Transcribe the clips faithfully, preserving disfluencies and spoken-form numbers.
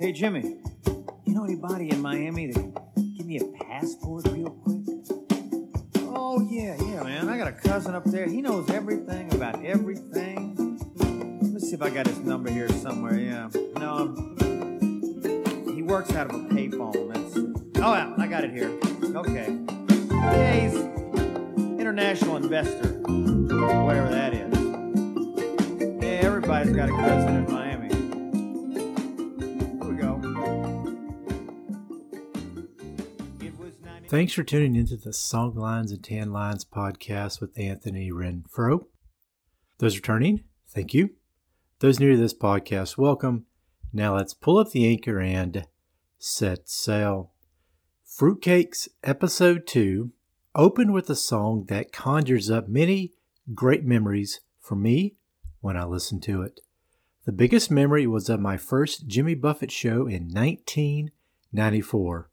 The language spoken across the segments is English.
Hey, Jimmy, you know anybody in Miami that can give me a passport real quick? Oh, yeah, yeah, man. I got a cousin up there. He knows everything about everything. Let me see if I got his number here somewhere, yeah. No, he works out of a payphone. That's... Oh, yeah, I got it here. Okay. Yeah, he's international investor, whatever that is. Yeah, everybody's got a cousin in Miami. Here we go. It was ninety- Thanks for tuning into the Songlines and Tan Lines podcast with Anthony Renfro. Those returning, thank you. Those new to this podcast, welcome. Now let's pull up the anchor and set sail. Fruitcakes Episode two opened with a song that conjures up many great memories for me when I listened to it. The biggest memory was of my first Jimmy Buffett show in nineteen ninety-four.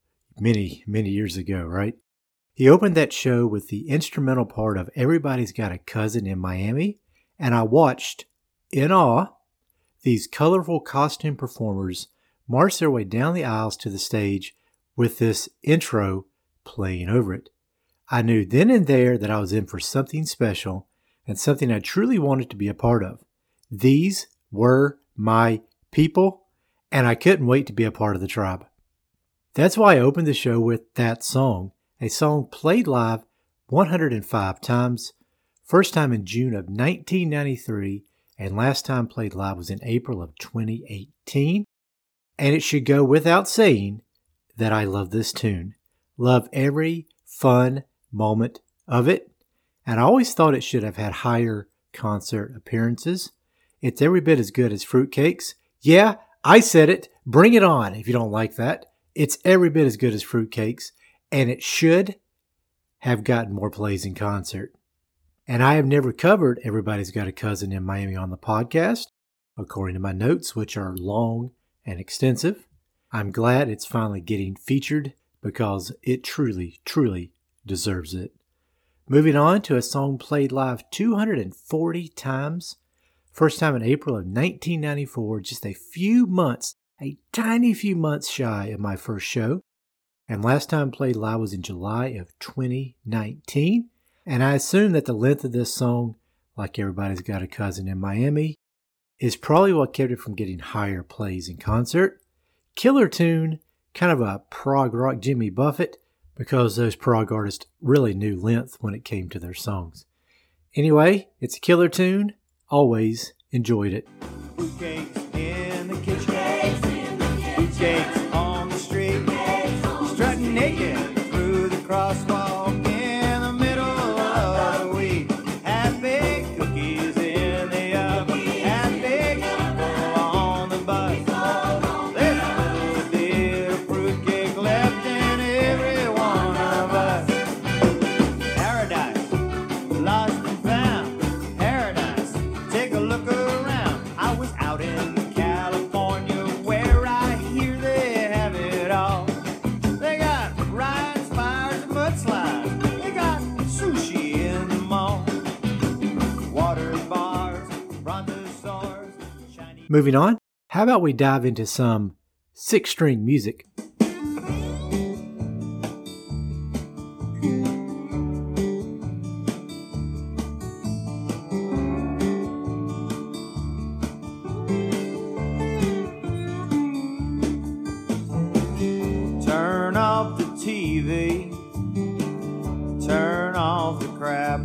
Many, many years ago, right? He opened that show with the instrumental part of Everybody's Got a Cousin in Miami, and I watched, in awe, these colorful costume performers march their way down the aisles to the stage with this intro playing over it. I knew then and there that I was in for something special and something I truly wanted to be a part of. These were my people, and I couldn't wait to be a part of the tribe. That's why I opened the show with that song, a song played live one hundred five times, first time in June of nineteen ninety-three, and last time played live was in April of twenty eighteen. And it should go without saying that I love this tune. Love every fun moment of it. And I always thought it should have had higher concert appearances. It's every bit as good as Fruitcakes. Yeah, I said it. Bring it on if you don't like that. It's every bit as good as Fruitcakes. And it should have gotten more plays in concert. And I have never covered Everybody's Got a Cousin in Miami on the podcast, according to my notes, which are long and extensive. I'm glad it's finally getting featured because it truly, truly deserves it. Moving on to a song played live two hundred forty times. First time in April of nineteen ninety-four, just a few months, a tiny few months shy of my first show. And last time played live was in July of twenty nineteen. And I assume that the length of this song, like Everybody's Got a Cousin in Miami, is probably what kept it from getting higher plays in concert. Killer tune, kind of a prog rock Jimmy Buffett, because those prog artists really knew length when it came to their songs. Anyway, it's a killer tune. Always enjoyed it. Fruitcakes in the kitchen. Fruitcakes on the street. Strutting naked through the crosswalk in the middle of the week. Half baked cookies in the oven. Half baked people on the bus. There's a little bit of fruitcake left in every one of us. Paradise, lost and found. Paradise, take a look around. I was out in California where I hear they have it all. They got rides, fires, and mudslides. They got sushi in the mall. Water bars, brontosaurs, shiny... Moving on, how about we dive into some six-string music? Turn off the T V. Turn off the crap.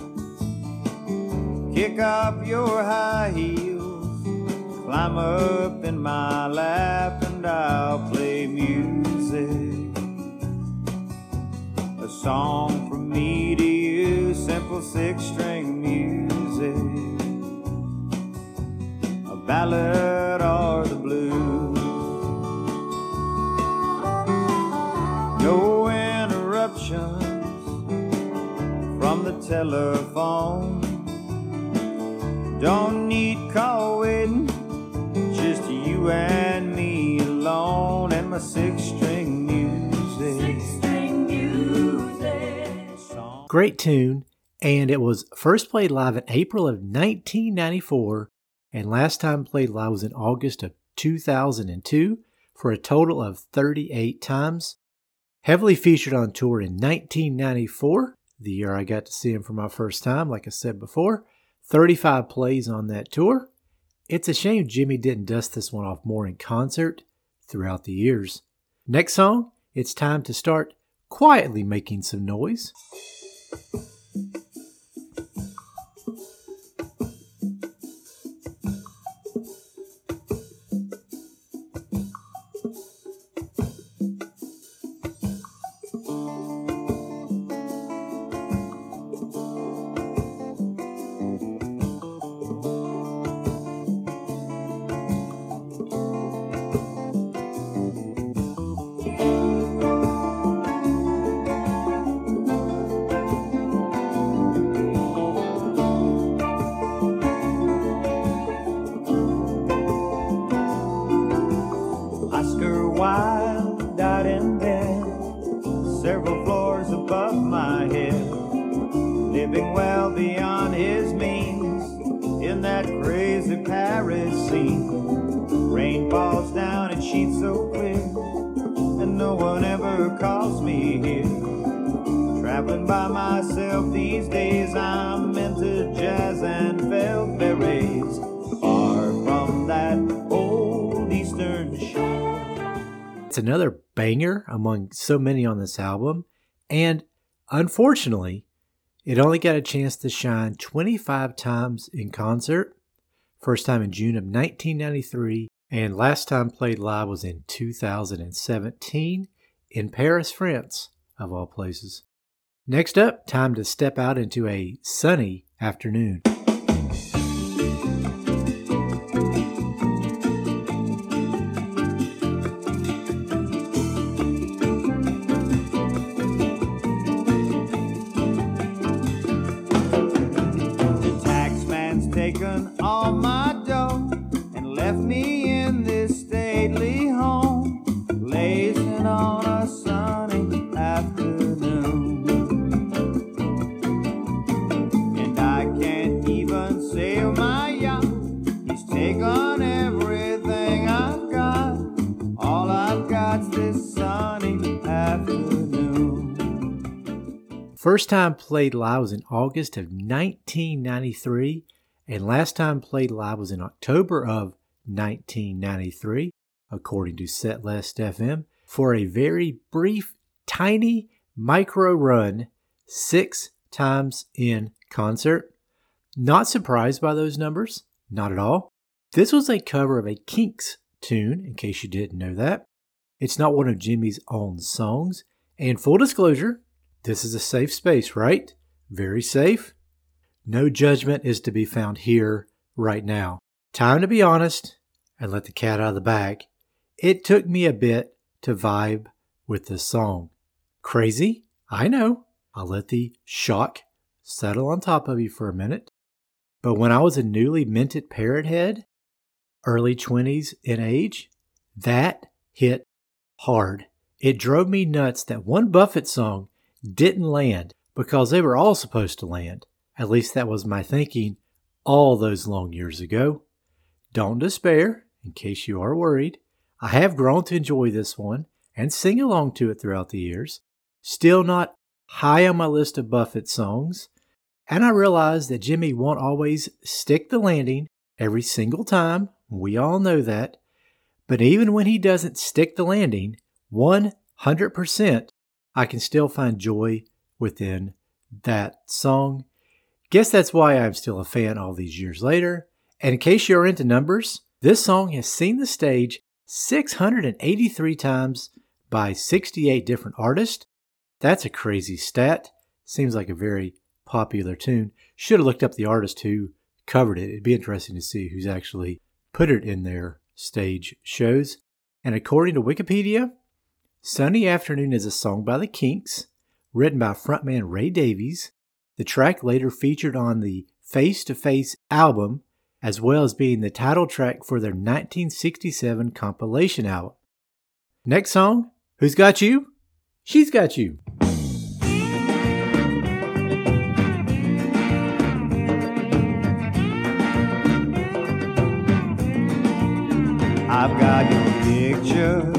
Kick up your high heels. Climb up in my lap and I'll play music. A song from me to you, simple six-string music. A ballad or the blues. No interruptions from the telephone. Don't need call waiting, just you and me alone and my six-string music. Six-string music. Song. Great tune, and it was first played live in April of nineteen ninety-four, and last time played live was in August of two thousand two. for a total of thirty-eight times. Heavily featured on tour in nineteen ninety-four, the year I got to see him for my first time, like I said before. thirty-five plays on that tour. It's a shame Jimmy didn't dust this one off more in concert throughout the years. Next song, it's time to start quietly making some noise. Wilde died in bed, several floors above my head, living well beyond his means in that crazy Paris scene. Rain falls down in sheets so clear, and no one ever calls me here. Traveling by myself these days, I'm into jazz and felt berets, far from that old eastern shore. It's another banger among so many on this album, and unfortunately, it only got a chance to shine twenty-five times in concert. First time in June of nineteen ninety-three, and last time played live was in two thousand seventeen in Paris, France, of all places. Next up, time to step out into a sunny afternoon. Taken all my dough and left me in this stately home, lazing on a sunny afternoon. And I can't even sail my yacht, he's taken everything I've got. All I've got's this sunny afternoon. First time played live was in August of nineteen ninety-three. And last time played live was in October of nineteen ninety-three, according to Setlist F M, for a very brief, tiny micro run, six times in concert. Not surprised by those numbers, not at all. This was a cover of a Kinks tune, in case you didn't know that. It's not one of Jimmy's own songs. And full disclosure, this is a safe space, right? Very safe. No judgment is to be found here right now. Time to be honest and let the cat out of the bag. It took me a bit to vibe with this song. Crazy? I know. I'll let the shock settle on top of you for a minute. But when I was a newly minted parrot head, early twenties in age, that hit hard. It drove me nuts that one Buffett song didn't land because they were all supposed to land. At least that was my thinking all those long years ago. Don't despair, in case you are worried. I have grown to enjoy this one and sing along to it throughout the years. Still not high on my list of Buffett songs. And I realize that Jimmy won't always stick the landing every single time. We all know that. But even when he doesn't stick the landing, one hundred percent, I can still find joy within that song. Guess that's why I'm still a fan all these years later. And in case you're into numbers, this song has seen the stage six hundred eighty-three times by sixty-eight different artists. That's a crazy stat. Seems like a very popular tune. Should have looked up the artist who covered it. It'd be interesting to see who's actually put it in their stage shows. And according to Wikipedia, Sunny Afternoon is a song by the Kinks, written by frontman Ray Davies. The track later featured on the Face to Face album, as well as being the title track for their nineteen sixty-seven compilation album. Next song, who's got you? She's got you. I've got your picture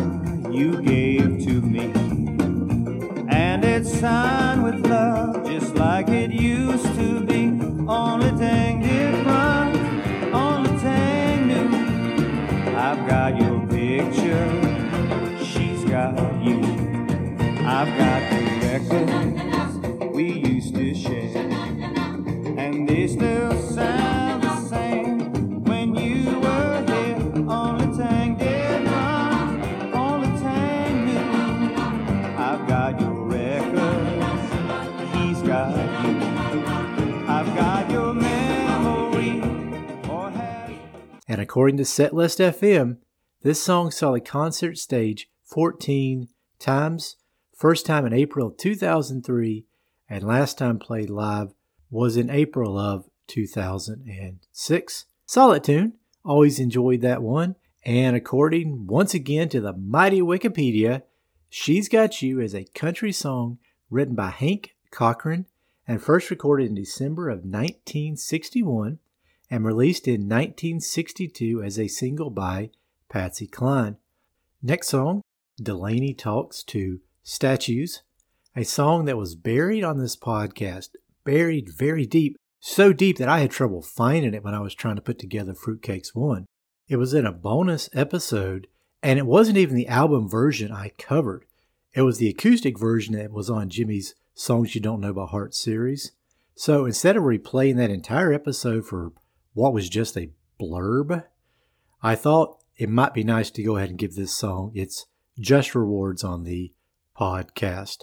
like it used to be. Only thing different, only thing new. I've got your picture, she's got you. I've got the records we used to share, and they still sound the same when you were here. Only thing different, only thing new. I've got your records, he's got you. I've got your memory, or have... And according to Setlist F M, this song saw the concert stage fourteen times, first time in April of two thousand three, and last time played live was in April of two thousand six. Solid tune, always enjoyed that one, and according once again to the mighty Wikipedia, She's Got You is a country song written by Hank Cochran and first recorded in December of nineteen sixty-one and released in nineteen sixty-two as a single by Patsy Cline. Next song, Delaney Talks to Statues, a song that was buried on this podcast, buried very deep, so deep that I had trouble finding it when I was trying to put together Fruitcakes one. It was in a bonus episode, and it wasn't even the album version I covered. It was the acoustic version that was on Jimmy's Songs You Don't Know by Heart series. So instead of replaying that entire episode for what was just a blurb, I thought it might be nice to go ahead and give this song its just rewards on the podcast.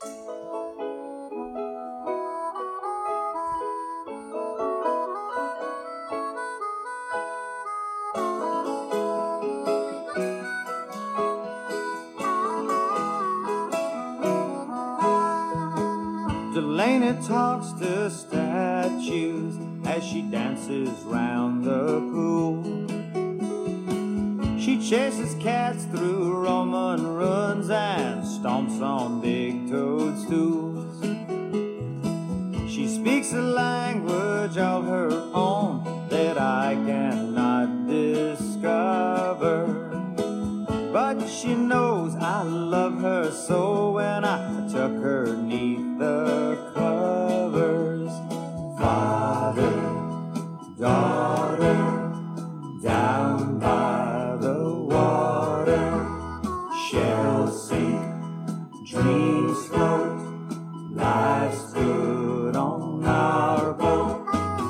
Delaney talks to statues as she dances round the pool. She chases cats through Roman ruins and stomps on big toadstools. She speaks a language of her own that I cannot discover, but she knows I love her so when I tuck her neath the covers. Father, daughter, down by the water, shells sink, dreams float, life's good on our boat.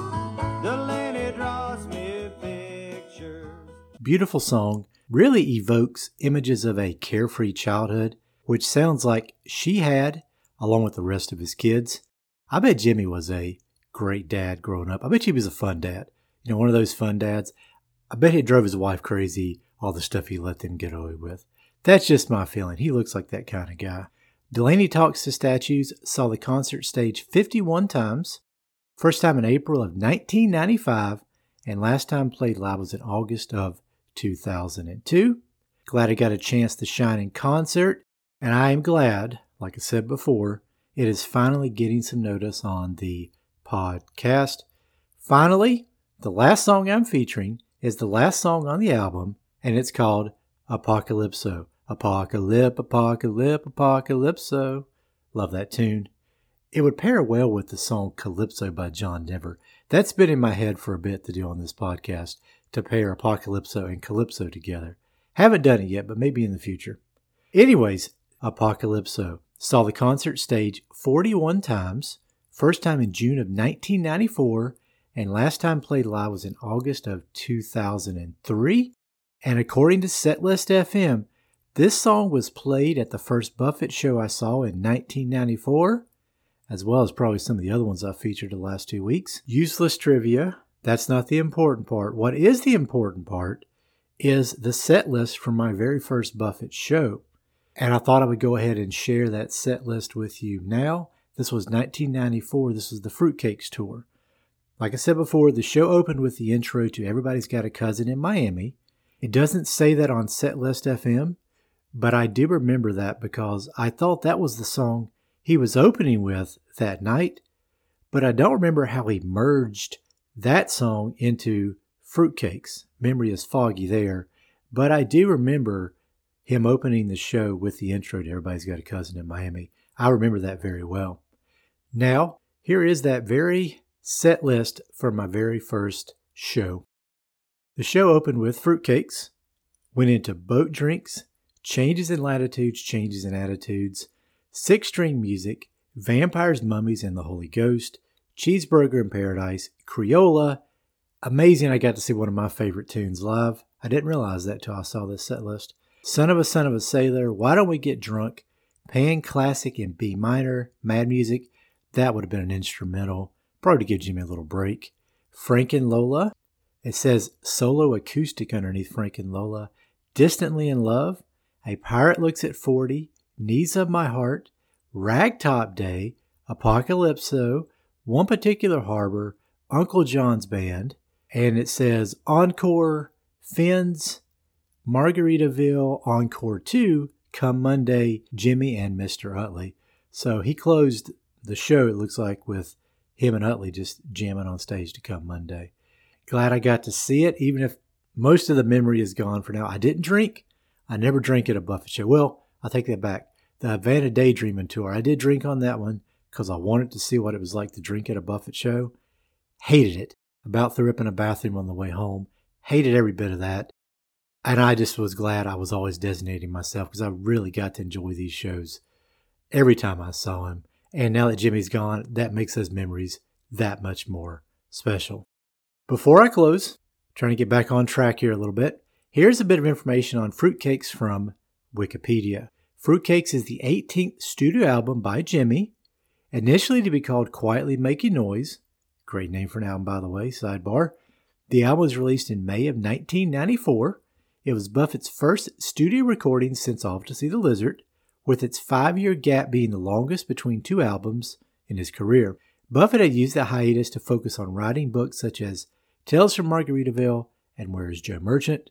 Delaney draws me pictures. Beautiful song, really evokes images of a carefree childhood, which sounds like she had, along with the rest of his kids. I bet Jimmy was a great dad growing up. I bet he was a fun dad. You know, one of those fun dads. I bet he drove his wife crazy, all the stuff he let them get away with. That's just my feeling. He looks like that kind of guy. Delaney Talks to Statues saw the concert stage fifty-one times, first time in April of nineteen ninety-five, and last time played live was in August of two thousand two. Glad I got a chance to shine in concert, and I am glad, like I said before, it is finally getting some notice on the podcast. Finally, the last song I'm featuring is the last song on the album, and it's called Apocalypso. Apocalypse, apocalypse, apocalypso. Love that tune. It would pair well with the song Calypso by John Denver. That's been in my head for a bit to do on this podcast, to pair Apocalypso and Calypso together. Haven't done it yet, but maybe in the future. Anyways, Apocalypso saw the concert stage forty-one times, first time in June of nineteen ninety-four, and last time played live was in August of two thousand three. And according to Setlist F M, this song was played at the first Buffett show I saw in nineteen ninety-four, as well as probably some of the other ones I've featured the last two weeks. Useless trivia. That's not the important part. What is the important part is the set list from my very first Buffett show. And I thought I would go ahead and share that set list with you now. This was nineteen ninety-four. This was the Fruitcakes tour. Like I said before, the show opened with the intro to Everybody's Got a Cousin in Miami. It doesn't say that on Setlist F M, but I do remember that because I thought that was the song he was opening with that night, but I don't remember how he merged that song into Fruitcakes. Memory is foggy there, but I do remember him opening the show with the intro to Everybody's Got a Cousin in Miami. I remember that very well. Now, here is that very set list for my very first show. The show opened with Fruitcakes, went into Boat Drinks, Changes in Latitudes, Changes in Attitudes, Six String Music, Vampires, Mummies, and the Holy Ghost, Cheeseburger in Paradise, Creola. Amazing, I got to see one of my favorite tunes live. I didn't realize that till I saw this set list. Son of a Son of a Sailor, Why Don't We Get Drunk, Pan Classic in B minor, Mad Music. That would have been an instrumental, probably to give Jimmy a little break. Frank and Lola. It says solo acoustic underneath Frank and Lola. Distantly in Love, A Pirate Looks at forty, Needs of My Heart, Ragtop Day, Apocalypso, One Particular Harbor, Uncle John's Band, and it says Encore, Fins, Margaritaville, Encore two, Come Monday, Jimmy and Mister Utley. So he closed the show, it looks like, with him and Utley just jamming on stage to Come Monday. Glad I got to see it, even if most of the memory is gone for now. I didn't drink. I never drank at a Buffett show. Well, I'll take that back. The Havana Daydreaming Tour, I did drink on that one because I wanted to see what it was like to drink at a Buffett show. Hated it. About threw up in a bathroom on the way home. Hated every bit of that. And I just was glad I was always designating myself because I really got to enjoy these shows every time I saw him. And now that Jimmy's gone, that makes those memories that much more special. Before I close, trying to get back on track here a little bit, here's a bit of information on Fruitcakes from Wikipedia. Fruitcakes is the eighteenth studio album by Jimmy, initially to be called Quietly Making Noise. Great name for an album, by the way, sidebar. The album was released in May of nineteen ninety-four. It was Buffett's first studio recording since Off to See the Lizard, with its five-year gap being the longest between two albums in his career. Buffett had used that hiatus to focus on writing books such as Tales from Margaritaville and Where is Joe Merchant?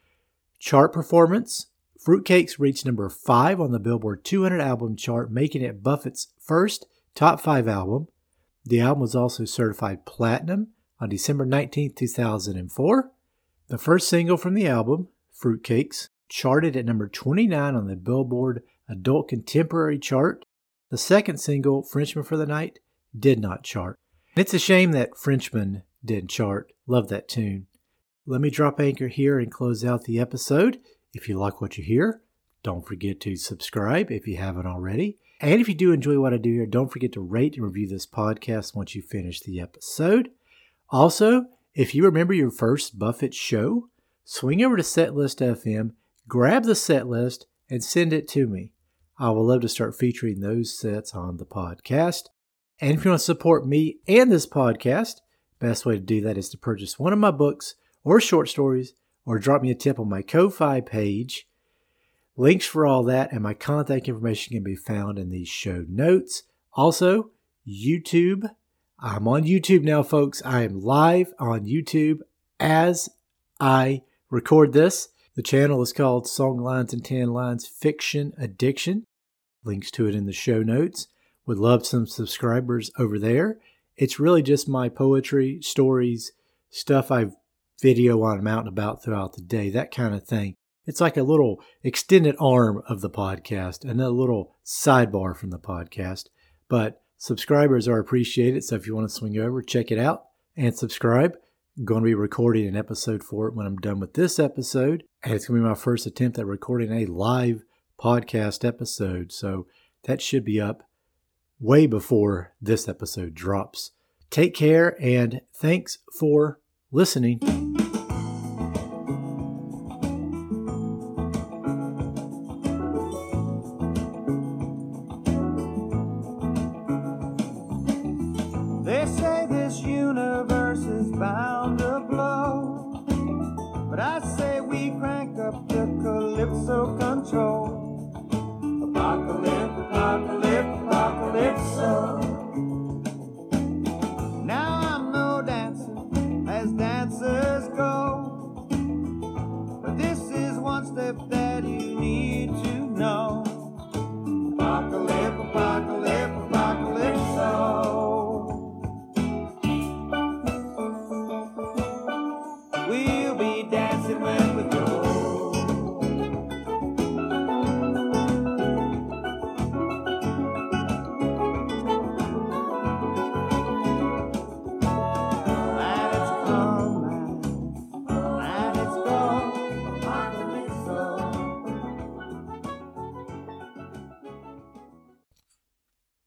Chart performance. Fruitcakes reached number five on the Billboard two hundred album chart, making it Buffett's first top five album. The album was also certified platinum on December nineteenth, two thousand four. The first single from the album, Fruitcakes, charted at number twenty-nine on the Billboard Adult Contemporary chart. The second single, Frenchman for the Night, did not chart. It's a shame that Frenchman didn't chart. Love that tune. Let me drop anchor here and close out the episode. If you like what you hear, don't forget to subscribe if you haven't already. And if you do enjoy what I do here, don't forget to rate and review this podcast once you finish the episode. Also, if you remember your first Buffett show, swing over to Setlist F M, grab the set list, and send it to me. I would love to start featuring those sets on the podcast. And if you want to support me and this podcast, best way to do that is to purchase one of my books or short stories, or drop me a tip on my Ko-Fi page. Links for all that and my contact information can be found in these show notes. Also, YouTube. I'm on YouTube now, folks. I am live on YouTube as I record this. The channel is called Songlines and Tan Lines Fiction Addiction. Links to it in the show notes. Would love some subscribers over there. It's really just my poetry, stories, stuff I video on out and about throughout the day, that kind of thing. It's like a little extended arm of the podcast and a little sidebar from the podcast. But subscribers are appreciated, so if you want to swing over, check it out and subscribe. I'm going to be recording an episode for it when I'm done with this episode. And it's going to be my first attempt at recording a live podcast episode. So that should be up way before this episode drops. Take care and thanks for listening. They say this universe is bound to blow, but I say we crank up the calypso control. Apocalypse, apocalypse, apocalypso. Now I'm no dancer as dancers go, but this is one step that you need to know. Apocalypse.